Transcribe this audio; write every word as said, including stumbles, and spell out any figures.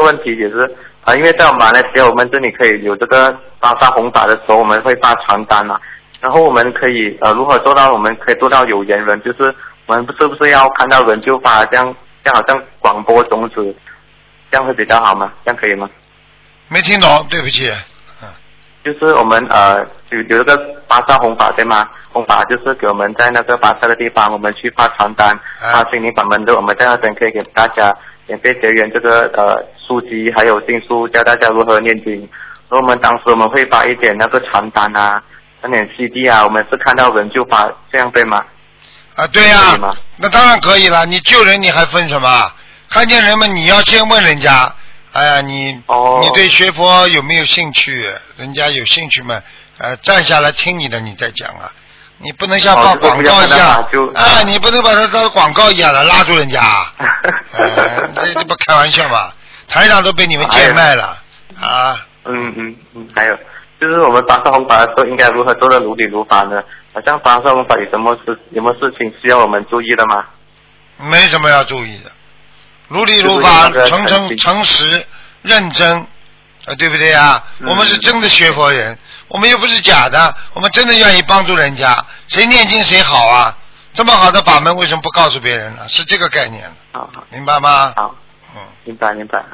问题也是啊、呃，因为在马来西亚我们这里可以有这个巴萨弘法的时候，我们会发传单嘛，然后我们可以呃如何做到我们可以做到有缘人，就是我们是不是要看到人就发，这样这样好像广播种子，这样会比较好吗？这样可以吗？ 没听懂，对不起。嗯， 就是我们呃有有一个巴萨弘法对吗？弘法就是给我们在那个巴萨的地方，我们去发传单，发心灵法门的，我们在那边可以给大家免费结缘这个呃书籍，还有经书，教大家如何念经。然后我们当时我们会发一点那个传单啊，那点 C D 啊，我们是看到人就发，这样对吗？ 啊，对呀、啊，那当然可以了。你救人你还分什么？看见人们你要先问人家，哎呀，你、哦、你对学佛有没有兴趣？人家有兴趣嘛，呃，站下来听你的，你再讲啊。你不能像报广告一样，哦、啊，你不能把它当广告一样的拉住人家，呃、这这不开玩笑嘛？台长都被你们贱卖了啊！ 嗯嗯嗯，还有就是我们巴萨弘法的时候，应该如何做的如理如法呢？好像巴萨弘法有什么事有没有事情需要我们注意的吗？ 没什么要注意的，如理如法，诚诚诚实认真。啊，对不对啊、嗯？我们是真的学佛人，我们又不是假的，我们真的愿意帮助人家，谁念经谁好啊！这么好的法门，为什么不告诉别人呢？是这个概念。 好， 明白吗？ 好，嗯，明白明白。